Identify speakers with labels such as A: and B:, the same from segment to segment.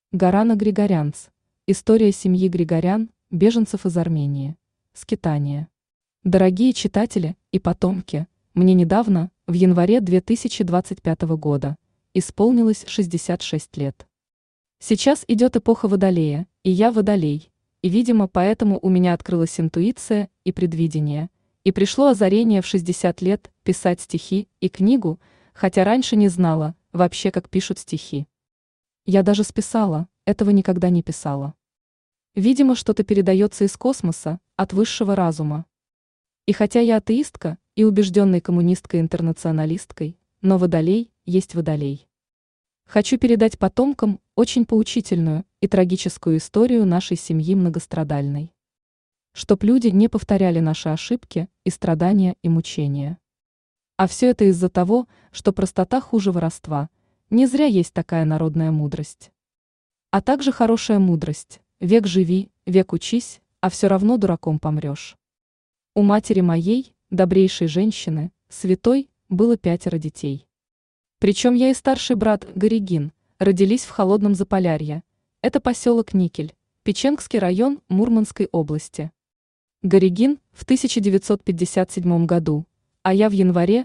A: Горана Григорянц. История семьи Григорян, беженцев из Армении. Скитания. Дорогие читатели и потомки, мне недавно, в январе 2025 года, исполнилось 66 лет. Сейчас идет эпоха Водолея, и я Водолей, и, видимо, поэтому у меня открылась интуиция и предвидение, и пришло озарение в 60 лет писать стихи и книгу, хотя раньше не знала вообще, как пишут стихи. Я даже списала, этого никогда не писала. Видимо, что-то передается из космоса, от высшего разума. И хотя я атеистка и убежденной коммунисткой-интернационалисткой, но Водолей есть Водолей. Хочу передать потомкам очень поучительную и трагическую историю нашей семьи многострадальной. Чтоб люди не повторяли наши ошибки и страдания и мучения. А все это из-за того, что простота хуже воровства. Не зря есть такая народная мудрость. А также хорошая мудрость: век живи, век учись, а все равно дураком помрешь. У матери моей, добрейшей женщины, святой, было 5 детей. Причем я и старший брат Горигин родились в холодном Заполярье. Это поселок Никель, Печенгский район Мурманской области. Горигин в 1957 году, а я в январе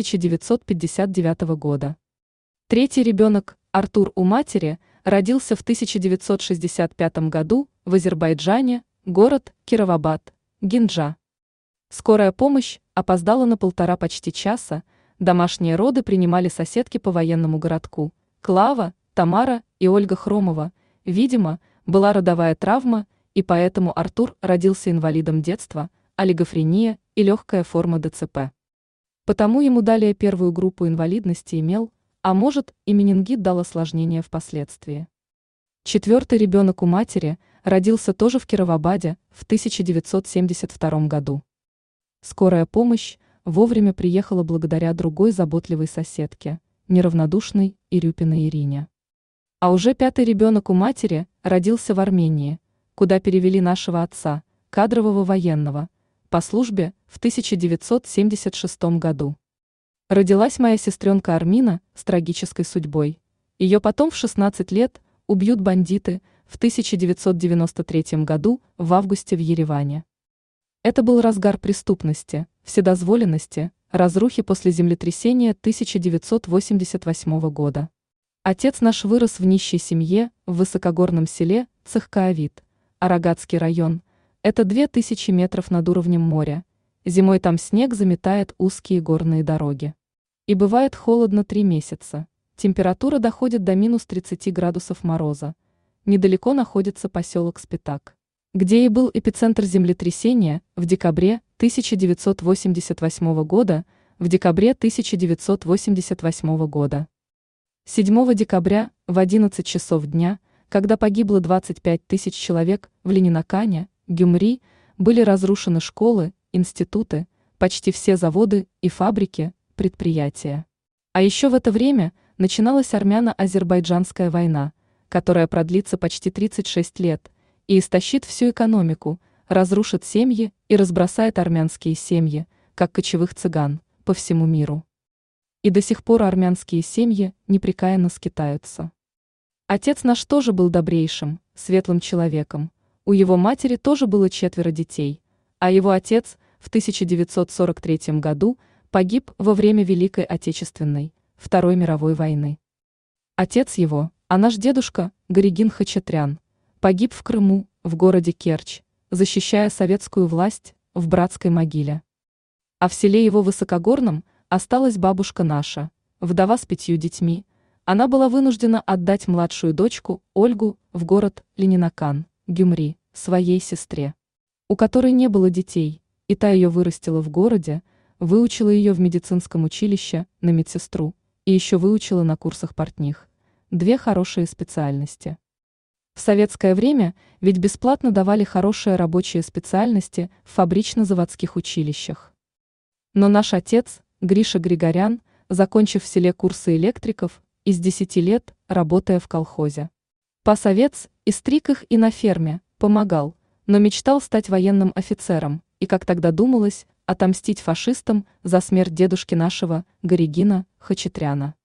A: 1959 года. Третий ребенок, Артур, у матери, родился в 1965 году в Азербайджане, город Кировабад, Гинджа. Скорая помощь опоздала на почти часа, домашние роды принимали соседки по военному городку, Клава, Тамара и Ольга Хромова. Видимо, была родовая травма, и поэтому Артур родился инвалидом детства, олигофрения и легкая форма ДЦП. Потому ему дали первую группу инвалидности имел, а может, и менингит дал осложнения впоследствии. Четвертый ребенок у матери родился тоже в Кировабаде в 1972 году. Скорая помощь вовремя приехала благодаря другой заботливой соседке, неравнодушной Ирюпиной Ирине. А уже 5-й ребенок у матери родился в Армении, куда перевели нашего отца, кадрового военного, по службе в 1976 году. Родилась моя сестренка Армина с трагической судьбой. Ее потом в 16 лет убьют бандиты в 1993 году в августе в Ереване. Это был разгар преступности, вседозволенности, разрухи после землетрясения 1988 года. Отец наш вырос в нищей семье в высокогорном селе Цехкаавит, Арагатский район. Это 2000 метров над уровнем моря. Зимой там снег заметает узкие горные дороги. И бывает холодно 3 месяца. Температура доходит до минус 30 градусов мороза. Недалеко находится поселок Спитак, где и был эпицентр землетрясения в декабре 1988 года, в декабре 1988 года. 7 декабря в 11 часов дня, когда погибло 25 тысяч человек в Ленинакане, Гюмри, были разрушены школы, институты, почти все заводы и фабрики, предприятия. А еще в это время начиналась армяно-азербайджанская война, которая продлится почти 36 лет и истощит всю экономику, разрушит семьи и разбросает армянские семьи, как кочевых цыган, по всему миру. И до сих пор армянские семьи непрекаянно скитаются. Отец наш тоже был добрейшим, светлым человеком, у его матери тоже было 4 детей, а его отец в 1943 году погиб во время Великой Отечественной, Второй мировой войны. Отец его, а наш дедушка, Горигин Хачатрян, погиб в Крыму, в городе Керчь, защищая советскую власть в братской могиле. А в селе его Высокогорном осталась бабушка наша, вдова с 5 детьми. Она была вынуждена отдать младшую дочку, Ольгу, в город Ленинакан, Гюмри, своей сестре, у которой не было детей, и та ее вырастила в городе, выучила ее в медицинском училище на медсестру и еще выучила на курсах портних. 2 хорошие специальности. В советское время ведь бесплатно давали хорошие рабочие специальности в фабрично-заводских училищах. Но наш отец, Гриша Григорян, закончив в селе курсы электриков, из 10 лет, работая в колхозе, пас овец и стриг их и на ферме, помогал, но мечтал стать военным офицером и, как тогда думалось, отомстить фашистам за смерть дедушки нашего, Горигина Хачатряна.